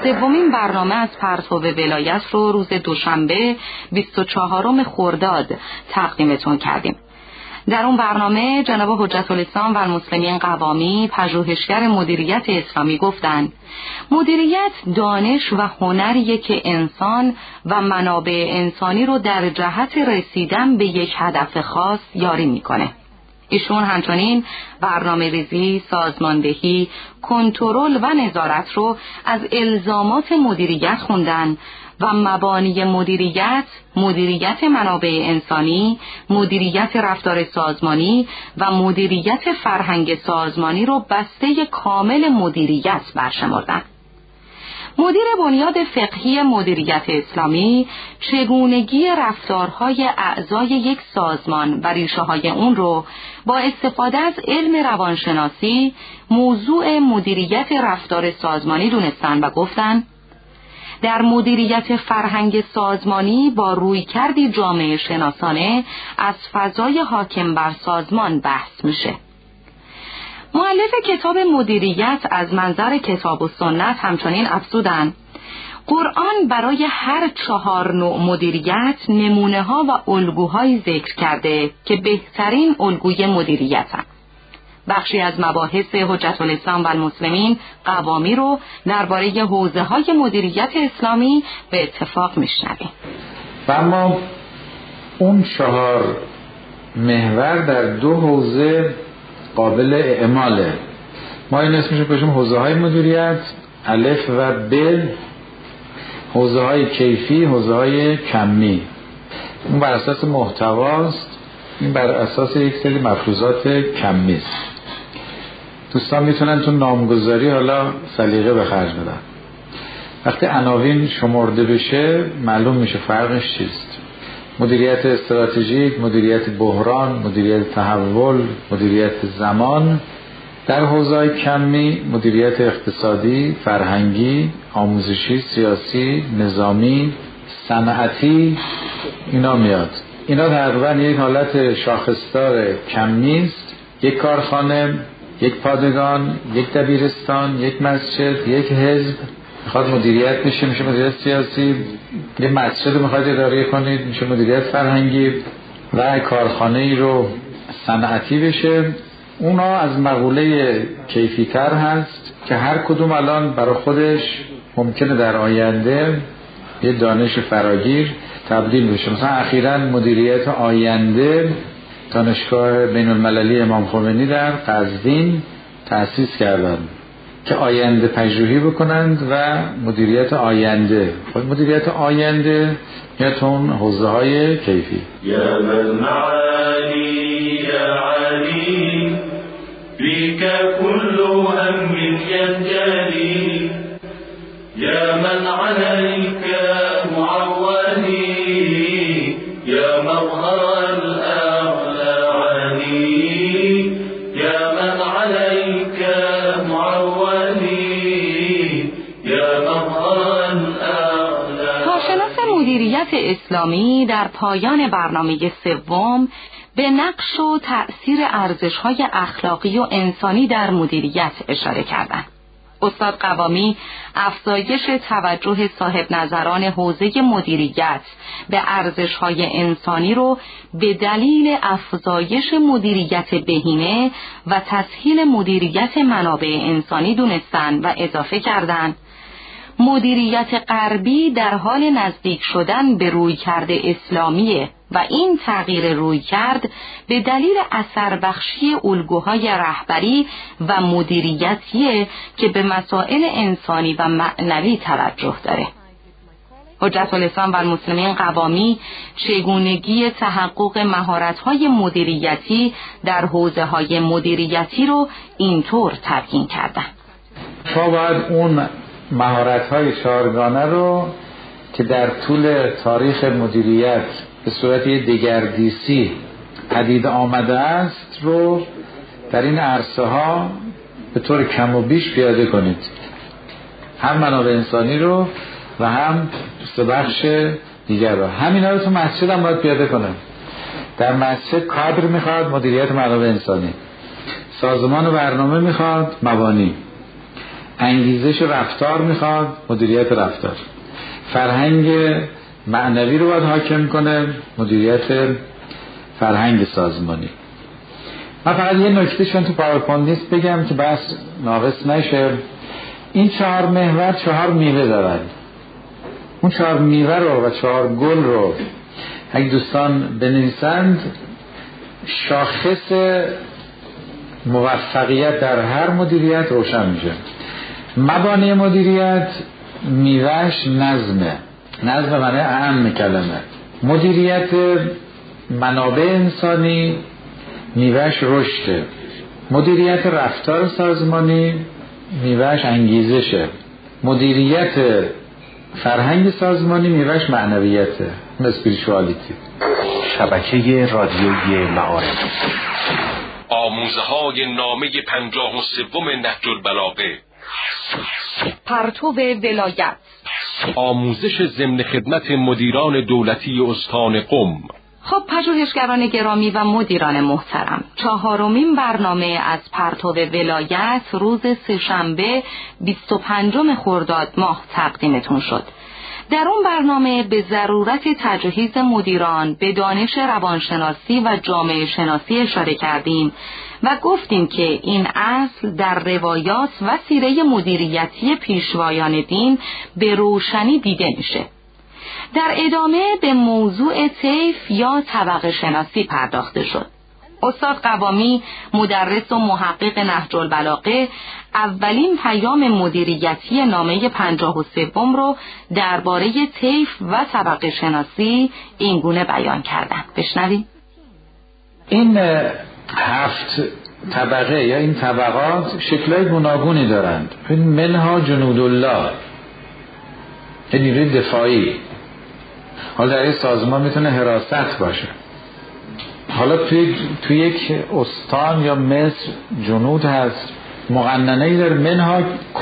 سومین برنامه از پرتو ولایت رو روز دوشنبه 24 خرداد تقدیمتون کردیم. در اون برنامه جناب حجت الاسلام و المسلمین قوامی، پژوهشگر مدیریت اسلامی، گفتند مدیریت دانش و هنریه که انسان و منابع انسانی رو در جهت رسیدن به یک هدف خاص یاری میکنه. ایشون همچنین برنامه ریزی، سازماندهی، کنترل و نظارت رو از الزامات مدیریت خوندن و مبانی مدیریت، مدیریت منابع انسانی، مدیریت رفتار سازمانی و مدیریت فرهنگ سازمانی رو بسته کامل مدیریت برشمردن. مدیر بنیاد فقهی مدیریت اسلامی چگونگی رفتارهای اعضای یک سازمان و ریشه‌های اون رو با استفاده از علم روانشناسی موضوع مدیریت رفتار سازمانی دونستن و گفتن در مدیریت فرهنگ سازمانی با رویکردی جامعه شناسانه از فضای حاکم بر سازمان بحث میشه. مؤلف کتاب مدیریت از منظر کتاب و سنت همچنین افزودند قرآن برای هر 4 نوع مدیریت نمونه ها و الگوهایی ذکر کرده که بهترین الگوی مدیریتند. بخشی از مباحث حجت الاسلام و المسلمین قوامی رو درباره حوزه های مدیریت اسلامی به اتفاق میشنویم. و اما اون 4 محور در 2 حوزه قابل اعماله. ما این اسمش رو بهشون حوزه های مدیریت الف و ب، حوزه های کیفی، حوزه های کمی. اون بر اساس محتواست، این بر اساس یک سری مفروضات کمی است. دوستان میتونن تو نامگذاری حالا سلیقه به خرج بدن. وقتی عناوین شمرده بشه معلوم میشه فرقش چیست. مدیریت استراتژیک، مدیریت بحران، مدیریت تحول، مدیریت زمان. در حوزه‌های کمی مدیریت اقتصادی، فرهنگی، آموزشی، سیاسی، نظامی، صنعتی اینا میاد. اینا تقریبا یک حالت شاخصدار کمی است. یک کارخانه، یک پادگان، یک دبیرستان، یک مسجد، یک حزب میخواد مدیریت بشه، میشه مدیریت سیاسی. یه مسجد میخواد اداره کنید، میشه مدیریت فرهنگی. و کارخانه ای رو صنعتی بشه. اونا از مقوله کیفی تر هست که هر کدوم الان برای خودش ممکنه در آینده یه دانش فراگیر تبدیل بشه. مثلا اخیراً مدیریت آینده دانشگاه بین المللی امام خمینی در قزوین تأسیس کردن که آینده پژوهی بکنند و مدیریت آینده. خود مدیریت آینده میتون حوزه های کیفی. یا من معانی یا علی بیک کل هم ینجلی یا من علیک معولی یا مظهر مدیریت اسلامی در پایان برنامه سوم به نقش و تأثیر ارزش‌های اخلاقی و انسانی در مدیریت اشاره کردند. استاد قوامی افزایش توجه صاحب نظران حوزه مدیریت به ارزش‌های انسانی رو به دلیل افزایش مدیریت بهینه و تسهیل مدیریت منابع انسانی دونستند و اضافه کردند مدیریت غربی در حال نزدیک شدن به رویکرد اسلامیه و این تغییر رویکرد به دلیل اثر بخشی الگوهای رهبری و مدیریتیه که به مسائل انسانی و معنوی توجه داره. حجت الاسلام و المسلمین قوامی چگونگی تحقق مهارت‌های مدیریتی در حوزه‌های مدیریتی رو اینطور تبیین کردن. ما باید اون مهارت‌های 4گانه رو که در طول تاریخ مدیریت به صورت دگردیسی پدید آمده است رو در این عرصه ها به طور کم و بیش پیاده کنید. هم منابع انسانی رو و هم بخش دیگر رو. همینا رو تو مسجد هم باید پیاده کنه. در مسجد کادر میخواد مدیریت منابع انسانی، سازمان و برنامه میخواد مبانی، انگیزش رفتار میخواد، مدیریت رفتار. فرهنگ معنوی رو باید حاکم کنه، مدیریت فرهنگ سازمانی. من فقط یه نکته چون تو پاورپوینت نیست بگم که بس ناقص نشه. این 4 محور 4 میوه دارن. اون 4 میوه رو و 4 گل رو اگه دوستان بنویسند، شاخص موفقیت در هر مدیریت روشن میشه. مبانی مدیریت میوهش نظمه، نظم معنی اهم کلمه. مدیریت منابع انسانی میوهش رشده. مدیریت رفتار سازمانی میوهش انگیزشه. مدیریت فرهنگ سازمانی میوهش معنویته، اسپریچوالیتی. شبکه رادیویی معارف. آموزه‌های نامه 53 نهج البلاغه. پرتو ولایت. آموزش ضمن خدمت مدیران دولتی استان قم. خب پژوهشگران گرامی و مدیران محترم، 4مین برنامه از پرتو ولایت روز سه‌شنبه 25 خرداد ماه تقدیمتون شد. در اون برنامه به ضرورت تجهیز مدیران به دانش روانشناسی و جامعه شناسی اشاره کردیم و گفتیم که این اصل در روایات و سیره مدیریتی پیشوایان دین به روشنی دیده میشه. در ادامه به موضوع طیف یا طبقه شناسی پرداخته شد. استاد قوامی، مدرس و محقق نهج البلاغه، اولین پیام مدیریتی نامه 53 رو درباره طیف و طبقه شناسی این گونه بیان کردند. بشنوید. این 7 طبقه یا این طبقات شکل‌های گوناگونی دارند. منها جنود الله، نیروی دفاعی. حالا در این سازمان میتونه حراست باشه. حالا توی یک استان یا مصر جنود هست، مقننه‌ای داره. منها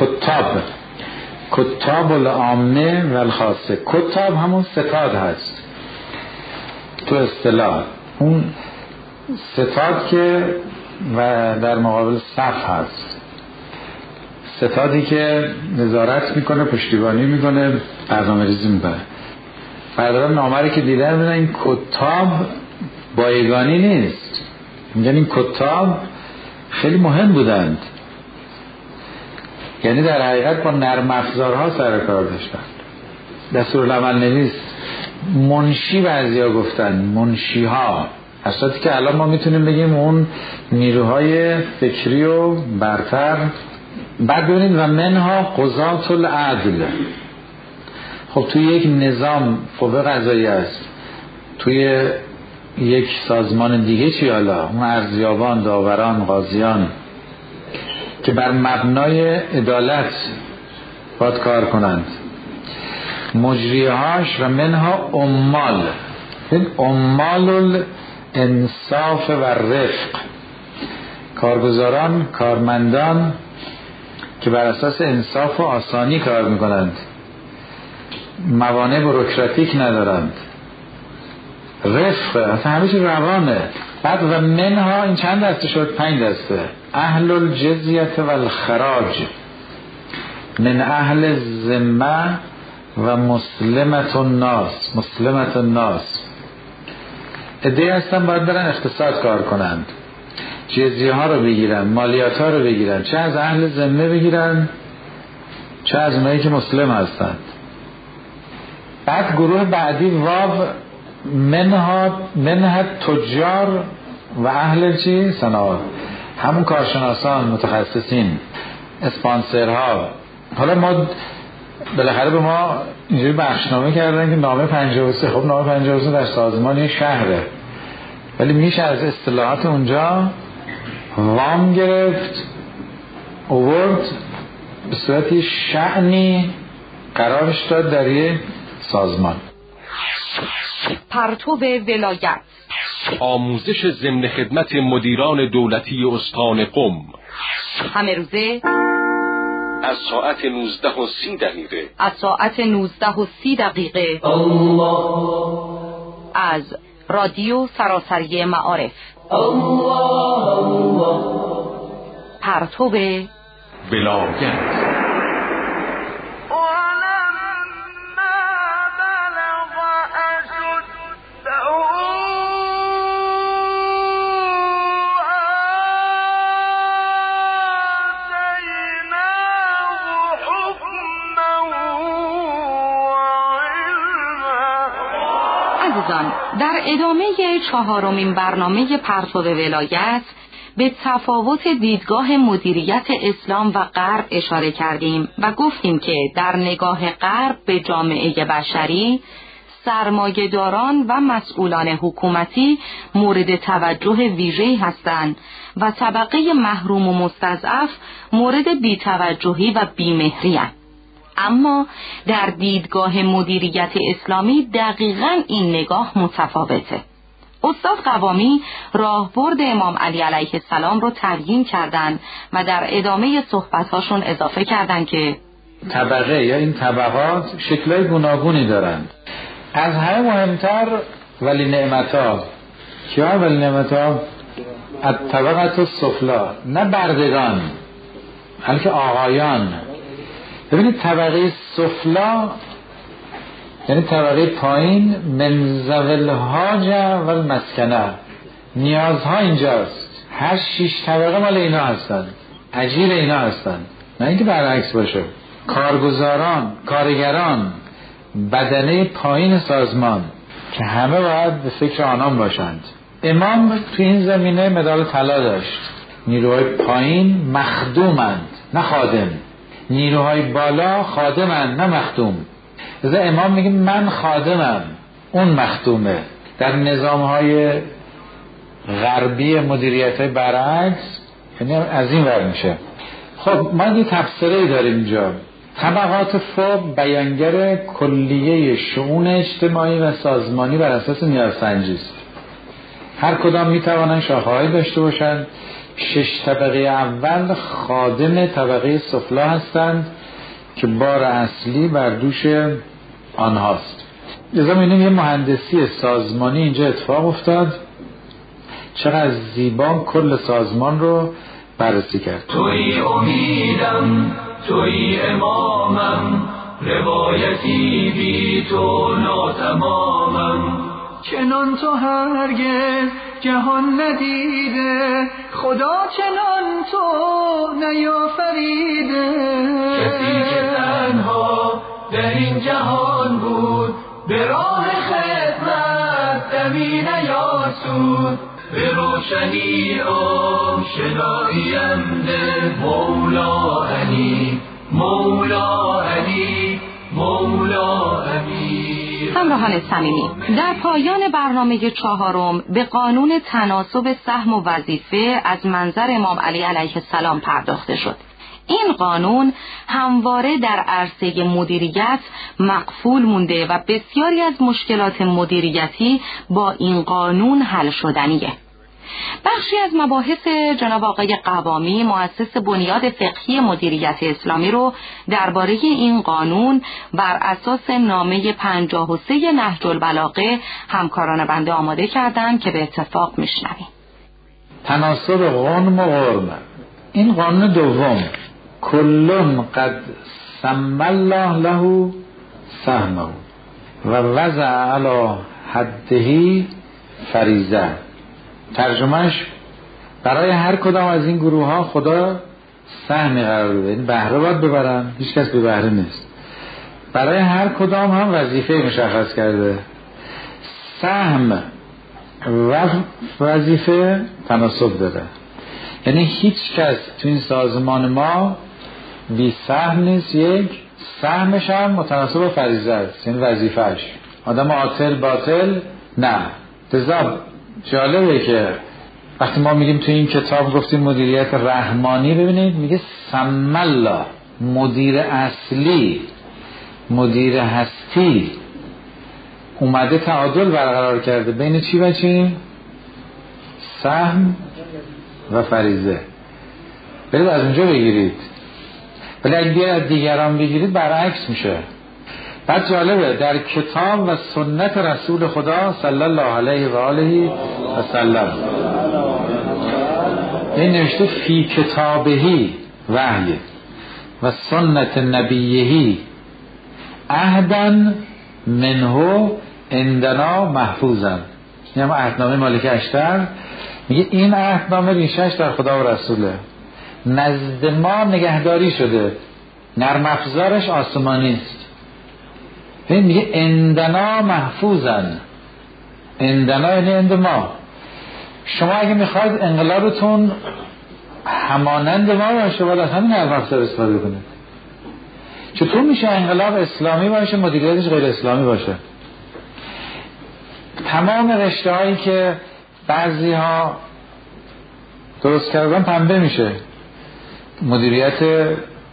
کتاب العامه و الخاصه. کتاب همون ستاد هست تو اصطلاح، اون ستاد که و در مقابل صف هست، ستادی که نظارت میکنه، پشتیبانی میکنه، برنامه‌ریزی میکنه. بردارم نامه که دیدن میدن این کتاب بایگانی نیست، میگن این کتاب خیلی مهم بودند، یعنی در حقیقت با نرم افزارها سر کار داشتن. دستورالعمل نویس، منشی بعضیا گفتن، منشیها، اساسی که الان ما میتونیم بگیم اون نیروهای فکری و برتر. بعد ببینید و منها قضات العدل. خب توی یک نظام قوه قضاییه است، توی یک سازمان دیگه چی؟ حالا اون ارزیابان، داوران، قاضیان که بر مبنای عدالت باید کار کنند. مجریهاش و منها عمال، این عمال الانصاف و رفق، کارگزاران، کارمندان که بر اساس انصاف و آسانی کار میکنند، موانع بوروکراتیک ندارند، رفق، اصلا همه چی روانه. بعد و منها این چند دسته شد؟ 5 دسته. اهل الجزیت و الخراج، من اهل ذمه و مسلمت الناس. عده‌ای هستن باید برن اقتصاد کار کنند، جزیه ها رو بگیرن، مالیات ها رو بگیرن، چه از اهل ذمه بگیرن چه از اونایی که مسلم هستند. بعد گروه بعدی واو منها تجار و اهل چی؟ صنایع، همون کارشناسان، متخصصین، اسپانسرها. حالا ما بالاخره به ما اینجوری بخشنامه کردن که نامه 53، خب نامه 53 در سازمان یه شهره، ولی میشه از اصطلاحات اونجا وام گرفت، اوورد به صورت شأنی قرارش داد در یه سازمان. پرتو ولایت. آموزش ضمن خدمت مدیران دولتی استان قم. همه روزه از ساعت 19:30 از ساعت 19:30 الله از رادیو سراسری معارف. الله پرتو ولایت. عزیزان، در ادامه 4مین برنامه پرتو ولایت به تفاوت دیدگاه مدیریت اسلام و غرب اشاره کردیم و گفتیم که در نگاه غرب به جامعه بشری، سرمایه‌داران و مسئولان حکومتی مورد توجه ویژه‌ای هستند و طبقه محروم و مستضعف مورد بی‌توجهی و بی‌مهری هستند. اما در دیدگاه مدیریت اسلامی دقیقاً این نگاه متفاوته. استاد قوامی راهبرد امام علی علیه السلام رو تبیین کردند و در ادامه صحبت‌هاشون اضافه کردند که طبقه یا این طبقات شکل‌های گوناگونی دارند. از همه مهمتر ولی نعمت‌ها. کیا ولی نعمت‌ها؟ الطبقه السفلی، نه بردگان بلکه آقایان. ببینید طبقه سفلا یعنی طبقه پایین، من ذوی الحاجه و المسکنه، نیازها اینجاست. 8 طبقه مال اینا هستن، اجیر اینا هستن، نه اینکه برعکس باشه. کارگزاران، کارگران، بدنه پایین سازمان که همه باید به فکر آنان باشند. امام تو این زمینه مدال طلا داشت. نیروهای پایین مخدومند نه خادم، نیروهای بالا خادمند نه مخدوم. لذا امام میگه من خادمم، اون مخدومه. در نظامهای غربی مدیریت‌های برعکس یعنی از این ور میشه. خب ما یه تفسیری داریم اینجا. طبقات فوق بیانگر کلیه شؤون اجتماعی و سازمانی بر اساس نیازسنجی است. هر کدام میتوانند شاخه‌هایی داشته باشند. 6 طبقه اول خادم طبقه سفلی هستند که بار اصلی بر دوش آنهاست. لذا می‌بینیم یه مهندسی سازمانی اینجا اتفاق افتاد. چقدر زیبا کل سازمان رو بررسی کرد. توی امیدم، توی امامم، روایتی بی تو ناتمامم. چنان تو هرگز جهان ندیده، خدا چنان تو نیافریده. کسی که تنها در این جهان بود، به راه خدمت دمی نیاسود. به روشنی آشناییم ده، مولا علی، مولا علی، مولا امیر. همراهان صمیمی، در پایان برنامه 4 به قانون تناسب سهم و وظیفه از منظر امام علی علیه السلام پرداخته شد. این قانون همواره در عرصه مدیریت مقفول مونده و بسیاری از مشکلات مدیریتی با این قانون حل شدنیه. بخشی از مباحث جناب آقای قوامی مؤسس بنیاد فقهی مدیریت اسلامی رو درباره این قانون بر اساس نامه 53 نهج البلاغه همکاران بنده آماده کردند که به اتفاق میشنویم. تناسب غنم و غرم، این قانون دوم. کلن قد سمی الله له سهمه و وضع علی حده فریضه. ترجمهش برای هر کدام از این گروه ها خدا سهمی قرار بده، این بهره باید ببرن، هیچ کس به بهره نیست. برای هر کدام هم وظیفه مشخص کرده. سهم و وظیفه تناسب داره، یعنی هیچ کس تو این سازمان ما بی سهم نیست. یک سهمش هم متناسب با فریضه است، یعنی وظیفهش. آدم عاطل باطل نه. لذا جالبه که وقتی ما میگیم تو این کتاب گفتیم مدیریت رحمانی، ببینید میگه سم الله، مدیر اصلی، مدیر هستی اومده تعادل برقرار کرده بین چی و چی؟ سهم و فریضه. برید از اونجا بگیرید، ولی اگه از دیگران بگیرید برعکس میشه. بعد جالبه در کتاب و سنت رسول خدا صلی الله علیه و آله و سلم این نوشته فی کتابهی وحی و سنت نبیهی عهدن منه عندنا محفوظن. این هم عهدنامه مالک اشتر میگه این عهدنامه ریشش در خدا و رسوله، نزد ما نگهداری شده، نرم افزارش آسمانی است. میگه عندنا محفوظن، عندنا یعنی عند ما. شما اگه میخواید انقلابتون همانند ما باشه باید از همین افکار استفاده کنید. چطور میشه انقلاب اسلامی باشه مدیریتش غیر اسلامی باشه؟ تمام رشته هایی که بعضی ها درست کردن پنبه میشه. مدیریت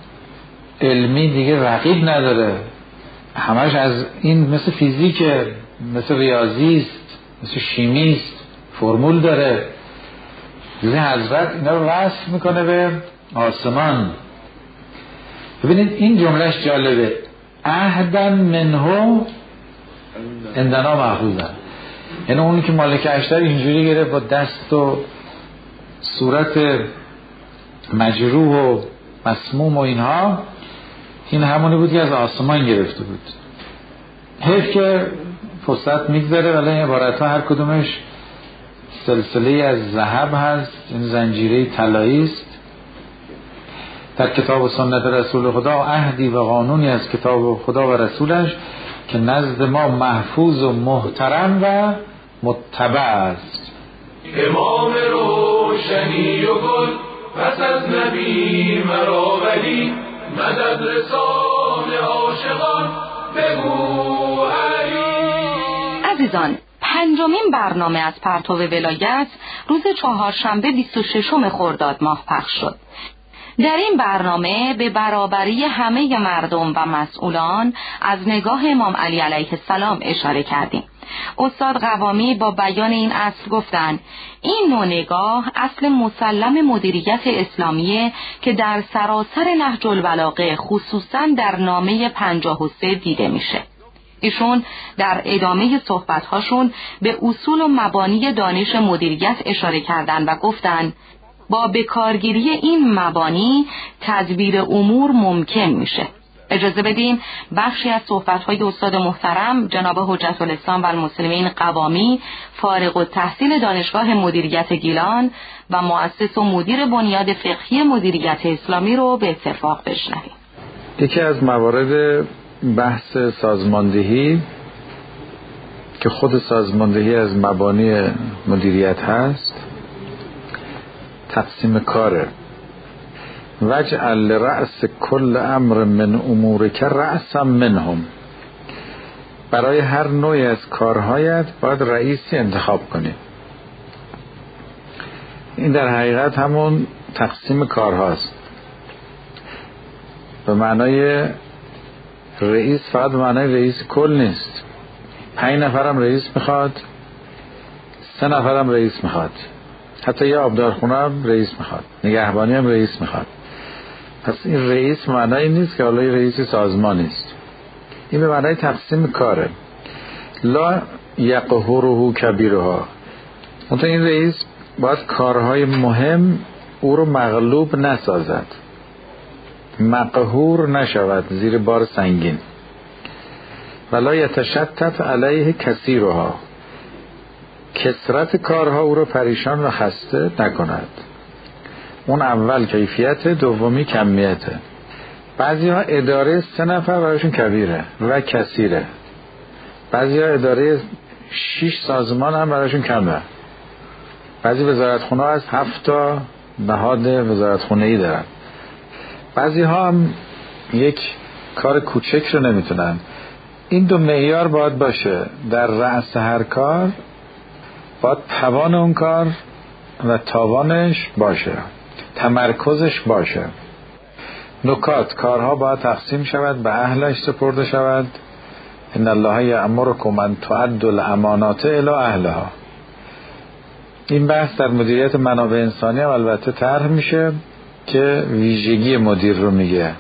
علمی دیگه رقیب نداره، همش از این مثل فیزیکه، مثل ریاضیست، مثل شیمیست، فرمول داره. دیگه حضرت اینا رو رسم میکنه به آسمان. ببینید این جملهش جالبه، عهدن منه عندنا محفوظن. یعنی اونی که مالک اشتر اینجوری گرفت با دست و صورت مجروح و مسموم و اینها، این همونی بود که از آسمان گرفته بود. حیف که فرصت میگذره، ولی این عبارت ها هر کدومش سلسله از ذهب هست، این زنجیره طلایی است. در کتاب و سنت رسول خدا عهدی و قانونی از کتاب خدا و رسولش که نزد ما محفوظ و محترم و متبع است. امام روشنی و گل پس از نبی مرا ولی مدد رسال عاشقان بگو علی. عزیزان، پنجمین برنامه از پرتو ولایت روز چهارشنبه 26 خرداد ماه پخش شد. در این برنامه به برابری همه مردم و مسئولان از نگاه امام علی علیه السلام اشاره کردیم. استاد قوامی با بیان این اصل گفتند این نوع نگاه اصل مسلم مدیریت اسلامیه که در سراسر نهج البلاغه خصوصا در نامه 53 دیده میشه. ایشون در ادامه صحبت‌هاشون به اصول و مبانی دانش مدیریت اشاره کردند و گفتند با بکارگیری این مبانی تدبیر امور ممکن میشه. اجازه بدین بخشی از صحبت‌های استاد محترم جناب حجت الاسلام و المسلمین قوامی، فارغ التحصیل دانشگاه مدیریت گیلان و مؤسس و مدیر بنیاد فقهی مدیریت اسلامی رو به اتفاق بشنویم. یکی از موارد بحث سازماندهی که خود سازماندهی از مبانی مدیریت هست تقسیم کاره. وجعل رأس کل امر من امورک رأسا منهم. برای هر نوعی از کارهایت باید رئیسی انتخاب کنی. این در حقیقت همون تقسیم کارهاست. به معنای رئیس فقط به معنای رئیس کل نیست. 5 نفرم رئیس میخواد، 3 نفرم رئیس میخواد، حتی یه آبدارخونه هم رئیس میخواد، نگهبانی هم رئیس میخواد. پس این رئیس معنایی نیست که حالا رئیس سازمان نیست. این به معنای تقسیم کاره. لا یقهره کبیرها. منتها این رئیس باید کارهای مهم او رو مغلوب نسازد، مقهور نشود زیر بار سنگین. ولا یتشتت علیه کثیرها. کثرت کارها او رو پریشان و خسته نکند. اون اول کیفیت، دومی کمیته. بعضی ها اداره 3 نفر برایشون کبیره و کثیره. بعضی ها اداره 6 سازمان هم برایشون کمه. بعضی وزارتخونه از 7 تا نهاد وزارتخونه‌ای دارن. بعضی ها هم یک کار کوچک رو نمیتونن. این 2 معیار باید باشه. در رأس هر کار باید توان اون کار و تاوانش باشه، تمرکزش باشه. نکات: کارها باید تقسیم شود، به اهلش سپرده شود. ان الله یأمرکم ان تؤدوا الامانات الی اهلها. این بحث در مدیریت منابع انسانی هم البته طرح میشه که ویژگی مدیر رو میگه.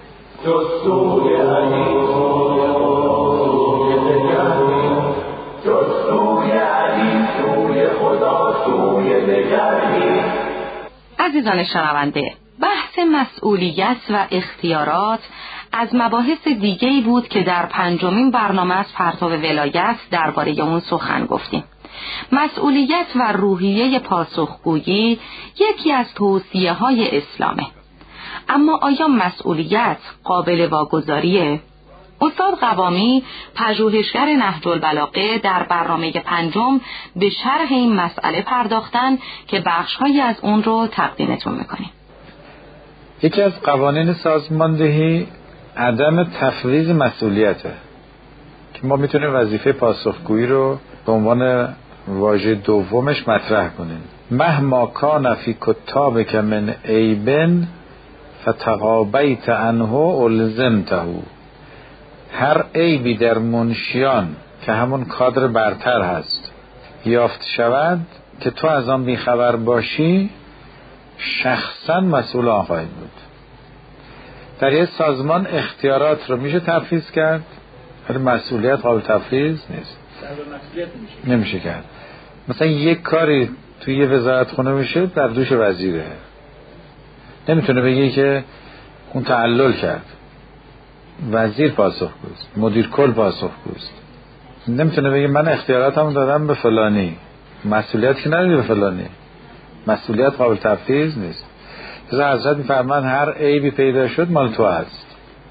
عزیزان شنونده، بحث مسئولیت و اختیارات از مباحث دیگه‌ای بود که در 5مین برنامه از پرتو ولایت درباره اون سخن گفتیم. مسئولیت و روحیه پاسخگویی یکی از توصیه‌های اسلامه. اما آیا مسئولیت قابل واگذاریه؟ استاد قوامی پژوهشگر نهج البلاغه در برنامه 5 به شرح این مسئله پرداختن که بخش‌هایی از اون رو تقدیمتون میکنیم. یکی از قوانین سازماندهی عدم تفویض مسئولیته که ما میتونیم وظیفه پاسخگویی رو به عنوان واژه دومش مطرح کنیم. مهما کان فی کتابک من عیب فتقابیت عنه الزمته. هر عیبی در منشیان که همون کادر برتر هست یافت شود که تو از آن بیخبر باشی، شخصا مسئول آن خواهید بود. در یک سازمان اختیارات رو میشه تفویض کرد ولی مسئولیت قابل تفویض نیست، نمیشه کرد. مثلا یک کاری توی یه وزارتخونه میشه در دوش وزیره، نمیتونه بگه که اون تعلل کرد، وزیر پاسخگوست، مدیر کل پاسخگوست. نمیتونه بگه من اختیاراتمو دادم به فلانی، مسئولیت که نداری به فلانی، مسئولیت قابل تفویض نیست. حضرت میفرمان هر عیبی پیدا شد مال تو هست.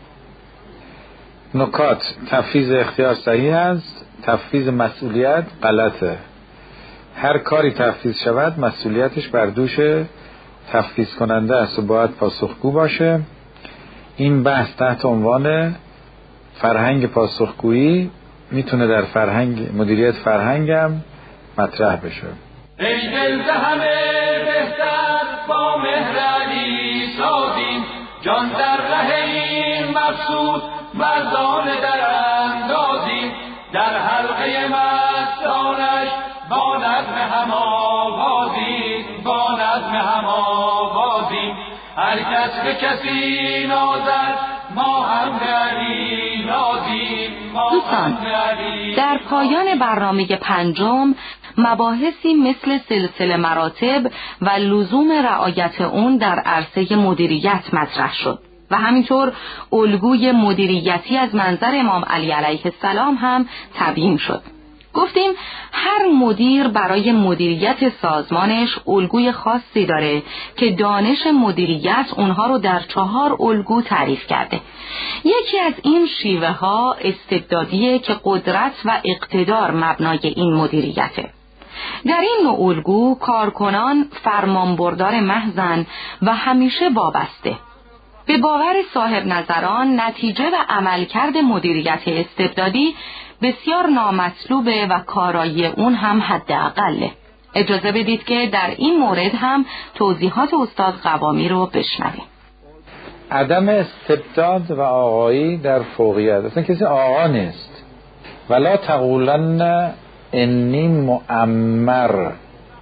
نکات: تفویض اختیار صحیح است، تفویض مسئولیت غلطه. هر کاری تفویض شود مسئولیتش بر دوش تفویض کننده است و باید پاسخگو باشه. این بحث تحت عنوان فرهنگ پاسخگویی میتونه در فرهنگ مدیریت فرهنگم مطرح بشه. ای دل ز همه بهتر با مهر علی سازیم، جان در ره این مقصود مردان در اندازیم، در حلقه مستانش با نظم هم آوازیم، با نظم هم آوازیم. هر کس به کسی نازد ما هم به علی نازیم. دوستان، در پایان برنامه 5 مباحثی مثل سلسله مراتب و لزوم رعایت اون در عرصه مدیریت مطرح شد و همینطور الگوی مدیریتی از منظر امام علی علیه السلام هم تبیین شد. گفتیم هر مدیر برای مدیریت سازمانش الگوی خاصی داره که دانش مدیریت اونها رو در 4 الگو تعریف کرده. یکی از این شیوه ها استبدادیه که قدرت و اقتدار مبنای این مدیریته. در این نوع الگو کارکنان فرمانبردار محضن و همیشه وابسته. به باور صاحب نظران نتیجه و عملکرد مدیریت استبدادی بسیار نامطلوبه و کارایی اون هم حداقله. اجازه بدید که در این مورد هم توضیحات استاد قوامی رو بشنویم. عدم استبداد و آقایی در فوقیت. اصلا کسی آقا نیست. ولا تقولن انی مؤمر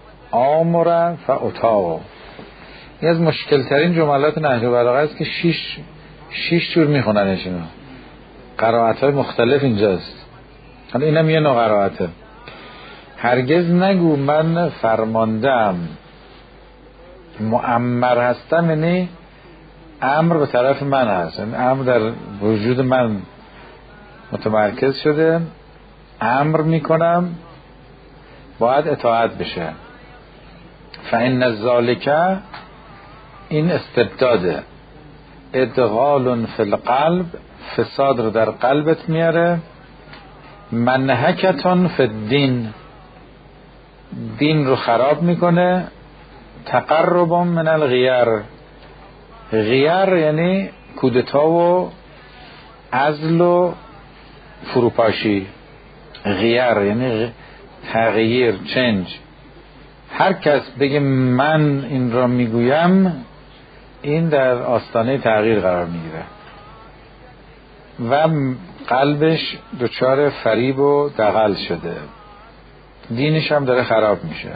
آمر فاطاع. این از مشکل ترین جملات نهج البلاغه است که 6 جور میخوننش اینا. قرائت های مختلف اینجاست. حالا اینم یه نوع قرائته. هرگز نگو من فرماندم، مؤمر هستم، یعنی امر به طرف من هست، یعنی امر در وجود من متمرکز شده، امر میکنم، باید اطاعت بشه. فإن ذلک، این استبداده، ادغال فی القلب، فساد رو در قلبت میاره، منهکتون فی الدین، دین رو خراب میکنه، تقرب من الغیر، غیر یعنی کودتا و عزل و فروپاشی، غیر یعنی تغییر، چنج. هر کس بگه من این را میگویم، این در آستانه تغییر قرار میگیره و قلبش دچار فریب و دغل شده، دینش هم داره خراب میشه.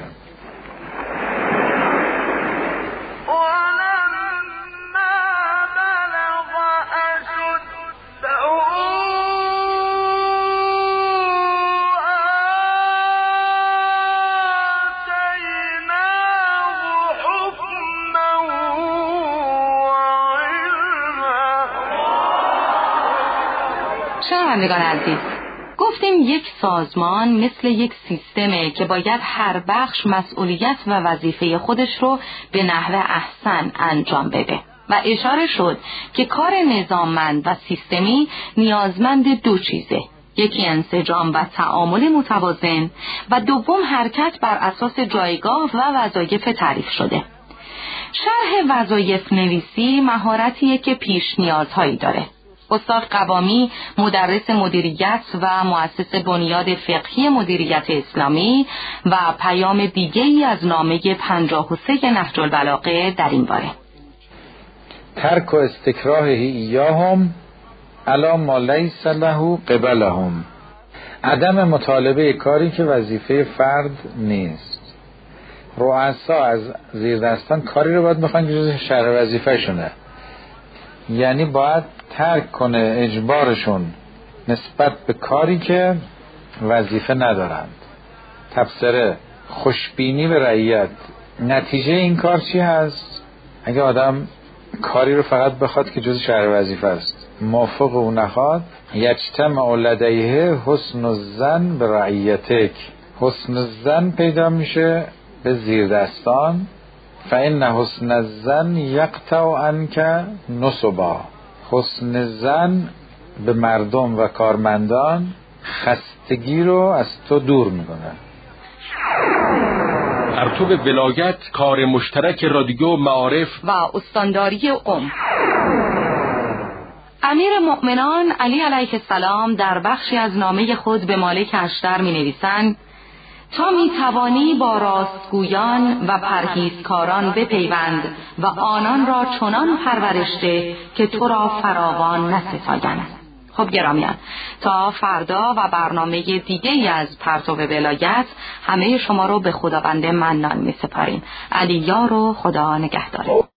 شنوندگان عزیز، گفتیم یک سازمان مثل یک سیستمه که باید هر بخش مسئولیت و وظیفه خودش رو به نحو احسن انجام بده. و اشاره شد که کار نظاممند و سیستمی نیازمند دو چیزه: یکی انسجام و تعامل متوازن و دوم حرکت بر اساس جایگاه و وظایف تعریف شده. شرح وظایف نویسی مهارتیه که پیش نیازهایی داره. استاد قوامی مدرس مدیریت و مؤسس بنیاد فقهی مدیریت اسلامی و پیام دیگه‌ای از نامه 53 نهج البلاغه در این باره: ترک و استکراه ایاهم علی ما لیس له قبلهم، عدم مطالبه کاری که وظیفه فرد نیست. رؤسا از زیردستان کاری رو باید بخوان که جز شرح وظیفه شونه، یعنی باید ترک کنه اجبارشون نسبت به کاری که وظیفه ندارند. تبصره: خوشبینی به رعیت. نتیجه این کار چی هست؟ اگه آدم کاری رو فقط بخواد که جز شرح وظیفه است، موافق او نخواد، یجتمع لدیه حسن الظن به رعیتک، حسن الظن پیدا میشه به زیردستان. فإن حسن الظن یقطع عنک نصبا، حسن الظن به مردم و کارمندان خستگی رو از تو دور میکنه. پرتو ولایت، کار مشترک رادیو معارف و استانداری امیر مؤمنان علی علیه السلام در بخشی از نامه خود به مالک اشتر می نویسند: تا می توانی با راستگویان و پرهیزکاران بپیوند و آنان را چنان پرورش ده که تو را فراوان نستایند. خب گرامیان، تا فردا و برنامه دیگه‌ای از پرتو ولایت همه شما رو به خداوند منان می سپاریم. علی یار و خدا نگهدار.